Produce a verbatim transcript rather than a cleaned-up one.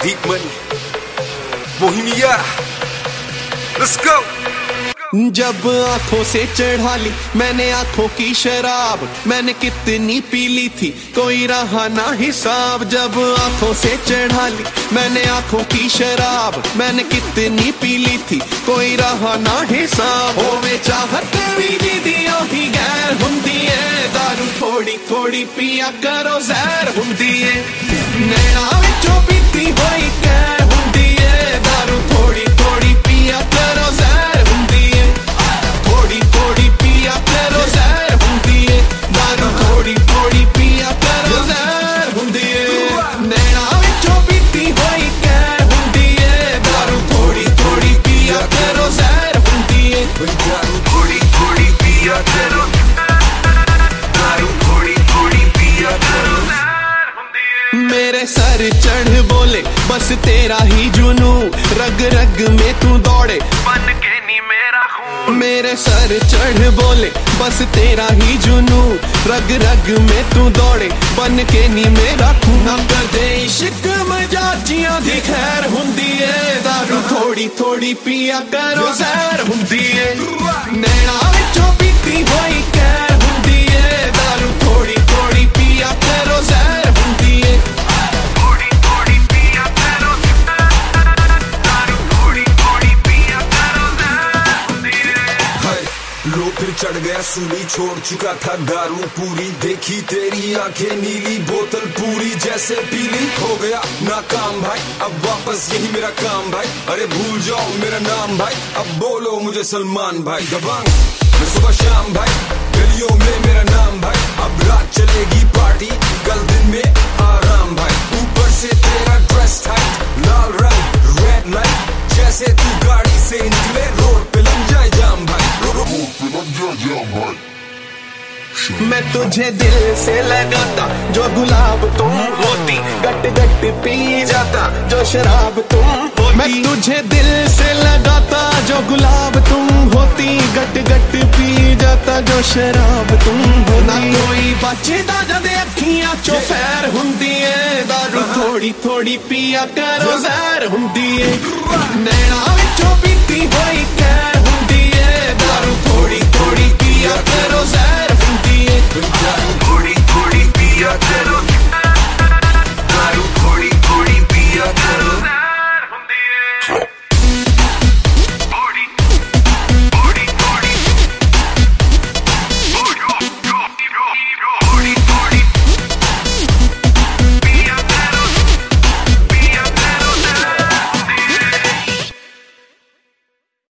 Deep Money, Bohemia, let's go. जब आंखों से चढ़ा ली मैंने आंखों की शराब, मैंने कितनी पी ली थी कोई रहा ना हिसाब। जब आंखों से चढ़ा ली मैंने आंखों की शराब, मैंने कितनी पी ली थी कोई रहा ना हिसाब। होवे चाहत भी दीदियों ही गैर हुंदी है, दारू थोड़ी थोड़ी पिया करो जहर हुंदी है। नैना विचों पीती होई गैर हुंदी है, दारू थोड़ी थोड़ी पिया करो जहर हुंदी है। थोड़ी थोड़ी पिया करो जहर हुंदी है, दारू थोड़ी थोड़ी पिया करो जहर हुंदी है। नैना विचों पीती होई गैर हुंदी है, दारू थोड़ी थोड़ी पिया करो जहर हुंदी है। दारू थोड़ी थोड़ी पिया करो, दारू थोड़ी थोड़ी पिया करो। मेरे सर चढ़ बोले बस तेरा ही जुनू, रग रग में तू दौड़े बन के नी मेरा खून। मेरे सर चढ़ बोले बस तेरा ही जुनू, रग रग में तू दौड़े बन के नी मेरा खून। ना कदे इश्क मजाजियां दी खैर हुंदी है, दारू थोड़ी थोड़ी पिया करो जहर हुंदी है। नैना विचों पीती होई गैर हुंदी है, दारू थोड़ी थोड़ी पिया करो जहर हुंदी है। थोड़ी थोड़ी पिया करो, दारू थोड़ी थोड़ी पिया करो जहर हुंदी है। लो फिर चढ़ गया सूली, छोड़ चुका था दारू पूरी, देखी तेरी आंखें नीली, बोतल पूरी जैसे पीली। हो गया नाकाम भाई, अब वापस यही मेरा काम भाई। अरे भूल जाओ मेरा नाम भाई, अब बोलो मुझे सलमान भाई। दबंग मैं सुबह शाम भाई, गलियों में मेरा नाम भाई। अब रात चलेगी पार्टी, कल दिन में आराम भाई। ऊपर से तेरा ड्रेस टाइट, लाल रंग रेड लाइट, जैसे तू गाड़ी से निकले रोड पे लग जाए जाम भाई। मैं तुझे दिल से लगाता जो गुलाब तुम होती, गट गट पी जाता जो शराब तुम होती। मैं तुझे दिल से लगाता जो गुलाब तुम होती, गट गट पी जाता जो शराब तुम होती। ना कोई बचदा जद अखियां चो फैर हुंदी है, दारू थोड़ी थोड़ी पिया करो जहर हुंदी है। नैना विचों पीती होई गैर हुंदी है,